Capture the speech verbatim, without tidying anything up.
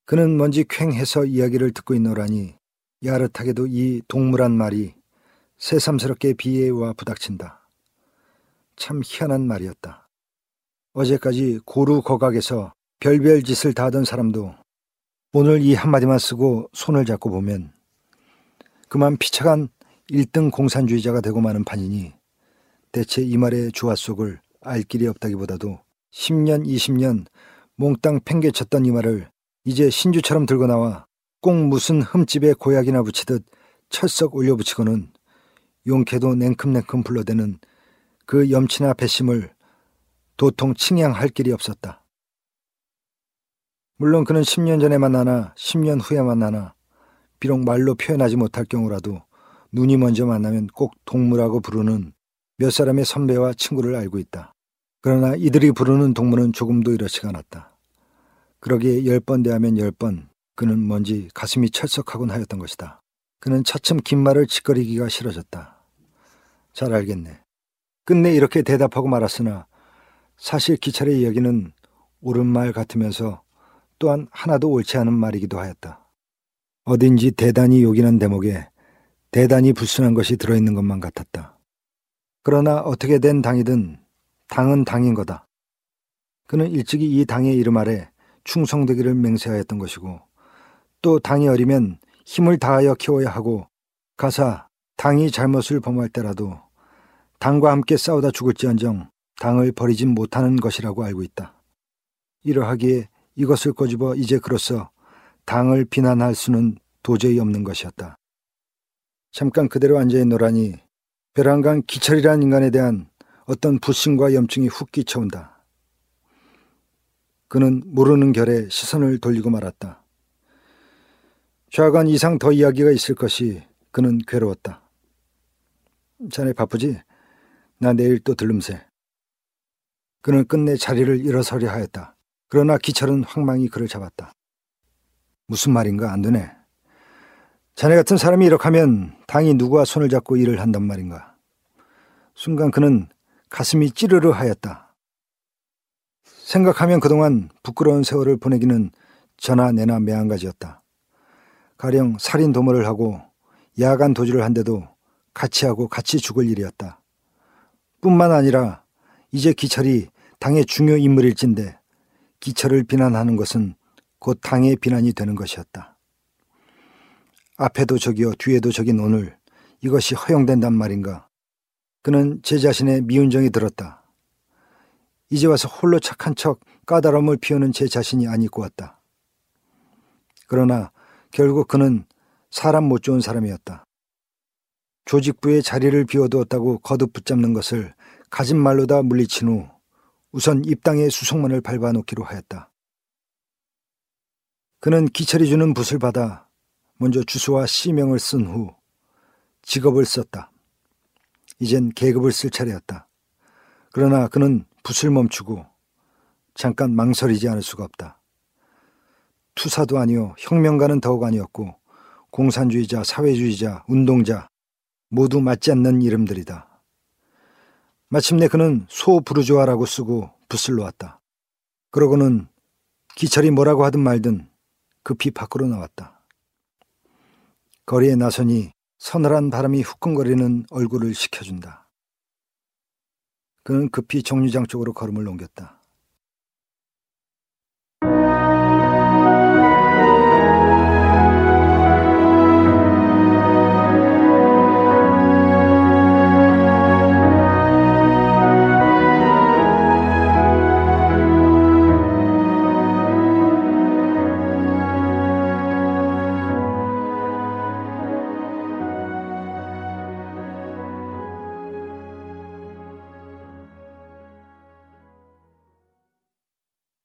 그는 뭔지 퀭해서 이야기를 듣고 있노라니 야릇하게도 이 동무란 말이 새삼스럽게 비애와 부닥친다. 참 희한한 말이었다. 어제까지 고루거각에서 별별 짓을 다 하던 사람도 오늘 이 한마디만 쓰고 손을 잡고 보면 그만 피차간 일 등 공산주의자가 되고 마는 판이니 대체 이 말의 주화 속을 알 길이 없다기보다도 십 년, 이십 년 몽땅 팽개쳤던 이 말을 이제 신주처럼 들고 나와 꼭 무슨 흠집에 고약이나 붙이듯 철썩 올려붙이고는 용케도 냉큼냉큼 불러대는 그 염치나 배심을 도통 칭양할 길이 없었다. 물론 그는 십 년 전에 만나나 십 년 후에 만나나 비록 말로 표현하지 못할 경우라도 눈이 먼저 만나면 꼭 동무라고 부르는 몇 사람의 선배와 친구를 알고 있다. 그러나 이들이 부르는 동무는 조금도 이렇지가 않았다. 그러기에 열 번 대하면 열 번 그는 뭔지 가슴이 철썩하곤 하였던 것이다. 그는 차츰 긴 말을 짓거리기가 싫어졌다. 잘 알겠네. 끝내 이렇게 대답하고 말았으나 사실 기철의 이야기는 옳은 말 같으면서 또한 하나도 옳지 않은 말이기도 하였다. 어딘지 대단히 요긴한 대목에 대단히 불순한 것이 들어있는 것만 같았다. 그러나 어떻게 된 당이든 당은 당인 거다. 그는 일찍이 이 당의 이름 아래 충성되기를 맹세하였던 것이고 또 당이 어리면 힘을 다하여 키워야 하고 가사 당이 잘못을 범할 때라도 당과 함께 싸우다 죽을지언정 당을 버리진 못하는 것이라고 알고 있다. 이러하기에 이것을 꼬집어 이제 그로써 당을 비난할 수는 도저히 없는 것이었다. 잠깐 그대로 앉아있노라니 벼랑간 기철이라는 인간에 대한 어떤 불신과 염증이 훅 끼쳐온다. 그는 모르는 결에 시선을 돌리고 말았다. 좌관 이상 더 이야기가 있을 것이 그는 괴로웠다. 자네 바쁘지? 나 내일 또 들름새. 그는 끝내 자리를 일어서려 하였다. 그러나 기철은 황망히 그를 잡았다. 무슨 말인가 안 되네. 자네 같은 사람이 이렇게 하면 당이 누구와 손을 잡고 일을 한단 말인가. 순간 그는 가슴이 찌르르 하였다. 생각하면 그동안 부끄러운 세월을 보내기는 저나 내나 매한가지였다. 가령 살인 도모를 하고 야간 도주를 한데도 같이 하고 같이 죽을 일이었다. 뿐만 아니라 이제 기철이 당의 중요 인물일진데 기철을 비난하는 것은 곧 당의 비난이 되는 것이었다. 앞에도 저기요 뒤에도 저긴 오늘 이것이 허용된단 말인가. 그는 제 자신의 미운정이 들었다. 이제 와서 홀로 착한 척 까다로움을 피우는 제 자신이 안 있고 왔다. 그러나 결국 그는 사람 못 좋은 사람이었다. 조직부의 자리를 비워두었다고 거듭 붙잡는 것을 가진 말로 다 물리친 후 우선 입당의 수송문을 밟아놓기로 하였다. 그는 기철이 주는 붓을 받아 먼저 주소와 시명을 쓴 후 직업을 썼다. 이젠 계급을 쓸 차례였다. 그러나 그는 붓을 멈추고 잠깐 망설이지 않을 수가 없다. 투사도 아니요 혁명가는 더욱 아니었고 공산주의자, 사회주의자, 운동자 모두 맞지 않는 이름들이다. 마침내 그는 소부르주아라고 쓰고 붓을 놓았다. 그러고는 기철이 뭐라고 하든 말든 급히 밖으로 나왔다. 거리에 나서니 서늘한 바람이 후끈거리는 얼굴을 식혀준다. 그는 급히 정류장 쪽으로 걸음을 옮겼다.